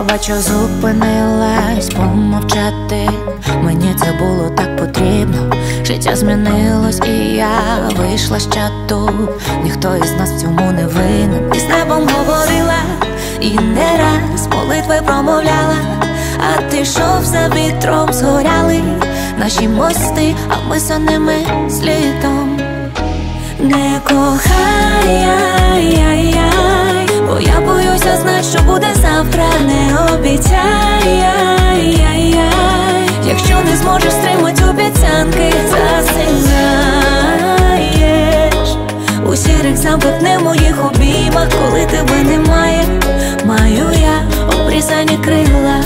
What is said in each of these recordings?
Пробач, що зупинилась помовчати. Мені це було так потрібно. Життя змінилось і я вийшла з чату. Ніхто із нас в цьому не винен. І з небом говорила, і не раз молитви промовляла. А ти йшов за вітром, згоряли наші мости, а ми за ними слідом. Не кохай, бо я боюся знать, що буде завтра. Не обіцяй, якщо не зможеш стримать обіцянки, засинаєш у сірих замкнених моїх обіймах. Коли тебе немає, маю я обрізані крила.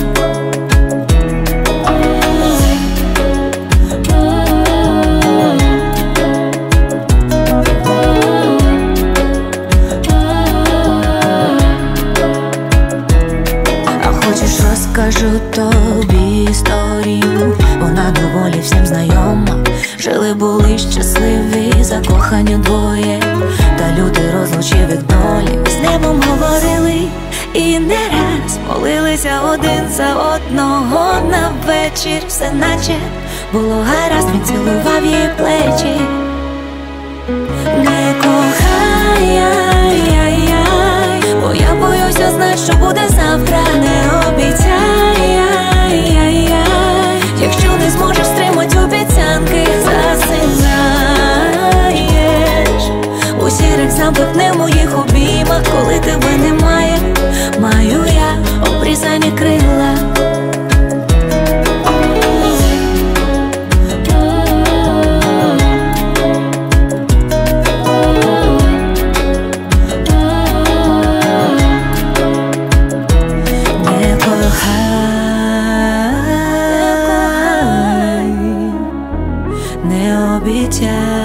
Розкажу тобі історію, вона доволі всім знайома. Жили були щасливі, закохані двоє, та люди розлучив їх долі. З небом говорили і не раз молилися один за одного. На вечір все наче було гаразд, він цілував її плечі. Не кохай, бо я боюся знать, що буде завтра. Не обіцяй, якщо не зможеш стримать обіцянки, засинаєш у сірих замкнених моїх обіймах. Коли тебе немає, маю я обрізані крила. Не обіцяй,